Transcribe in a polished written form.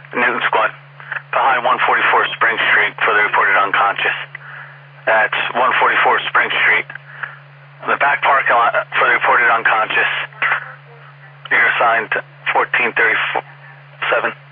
Newton Squad. Behind 144 Spring Street for the reported unconscious. That's 144 Spring Street. The back parking lot for the reported unconscious. You're assigned 1437.